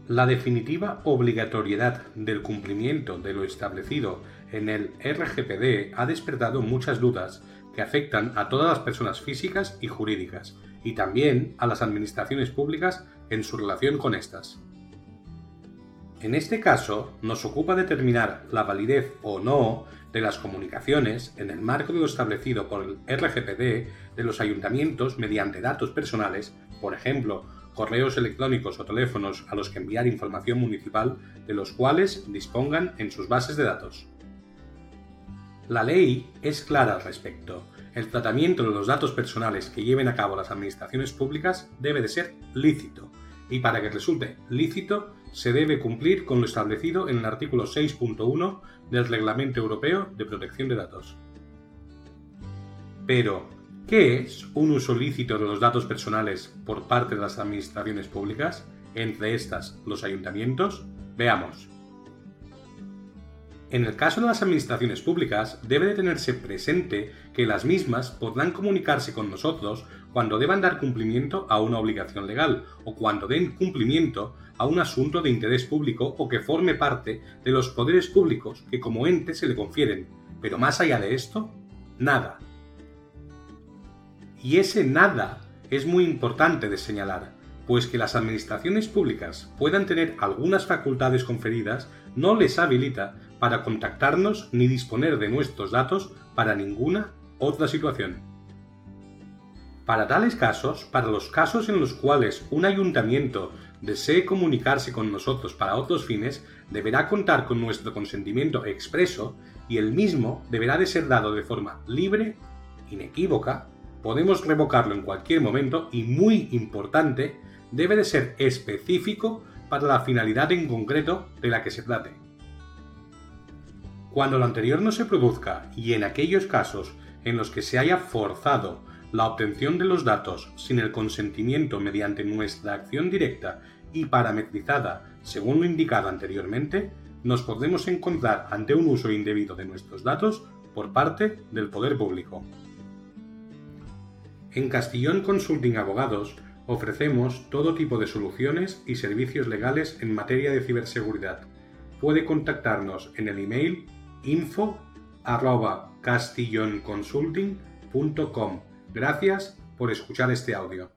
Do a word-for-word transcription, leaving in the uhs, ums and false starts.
La definitiva obligatoriedad del cumplimiento de lo establecido en el R G P D ha despertado muchas dudas que afectan a todas las personas físicas y jurídicas, y también a las administraciones públicas en su relación con estas. En este caso, nos ocupa determinar la validez o no de las comunicaciones en el marco de lo establecido por el R G P D de los ayuntamientos mediante datos personales, por ejemplo, correos electrónicos o teléfonos a los que enviar información municipal de los cuales dispongan en sus bases de datos. La ley es clara al respecto. El tratamiento de los datos personales que lleven a cabo las administraciones públicas debe de ser lícito, y para que resulte lícito se debe cumplir con lo establecido en el artículo seis punto uno del Reglamento Europeo de Protección de Datos. Pero, ¿qué es un uso lícito de los datos personales por parte de las administraciones públicas, entre estas los ayuntamientos? Veamos. En el caso de las administraciones públicas, debe de tenerse presente que las mismas podrán comunicarse con nosotros cuando deban dar cumplimiento a una obligación legal o cuando den cumplimiento a un asunto de interés público o que forme parte de los poderes públicos que como ente se le confieren, pero más allá de esto, nada. Y ese nada es muy importante de señalar, pues que las administraciones públicas puedan tener algunas facultades conferidas no les habilita para contactarnos ni disponer de nuestros datos para ninguna otra situación. Para tales casos, para los casos en los cuales un ayuntamiento desee comunicarse con nosotros para otros fines, deberá contar con nuestro consentimiento expreso y el mismo deberá de ser dado de forma libre, inequívoca, podemos revocarlo en cualquier momento y, muy importante, debe de ser específico para la finalidad en concreto de la que se trate. Cuando lo anterior no se produzca y en aquellos casos en los que se haya forzado la obtención de los datos sin el consentimiento mediante nuestra acción directa y parametrizada según lo indicado anteriormente, nos podemos encontrar ante un uso indebido de nuestros datos por parte del poder público. En Castellón Consulting Abogados ofrecemos todo tipo de soluciones y servicios legales en materia de ciberseguridad. Puede contactarnos en el email info arroba castillonconsulting punto com. Gracias por escuchar este audio.